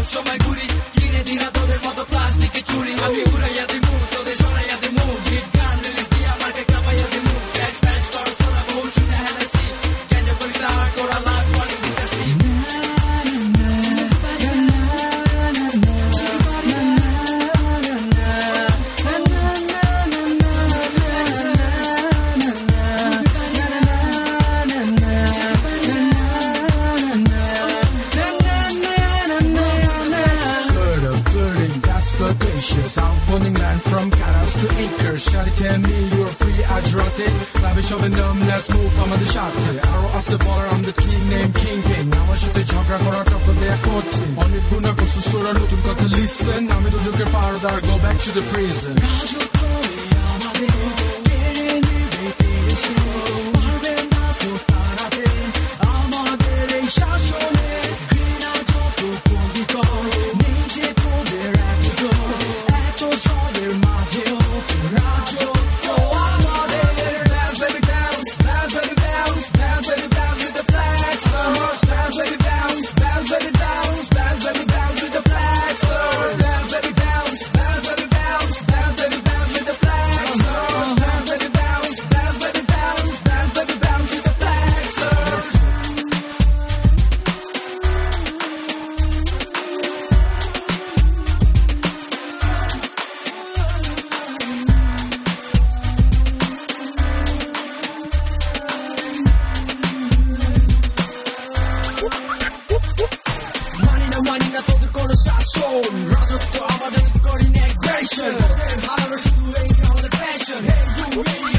সময় ঘুরি কিনে দিনা তোদের মতো প্লাস্টিকের চুরি আমি উড়াইয়া দিমু তোদের সরাইয়া দিমু হিট গান রিলিজ দিয়া আমাকে কাঁপাইয়া দিমু ব্যাচ ব্যাচ করস তোরা বহু শুনে হেলাইছি ক্যান্ডে করিস না আর তোরা লাস্ট ওয়ার্নিং দিতেছি Sound phoning land from Caras to Acres. Shawty tell me you're free as rotte. Lavish of a numb, let's move from the shot. Arrow as a baller, I'm the king named Kingpin. Now I shoot the chakra kora top of their coat. On it guna ko susura notun kotha listen. Ami to joker paradar go back to the prison. রাজত্ব আমাদের করি নেগরেশন ওদের হারানো শুধু এই আমাদের passion hey you ready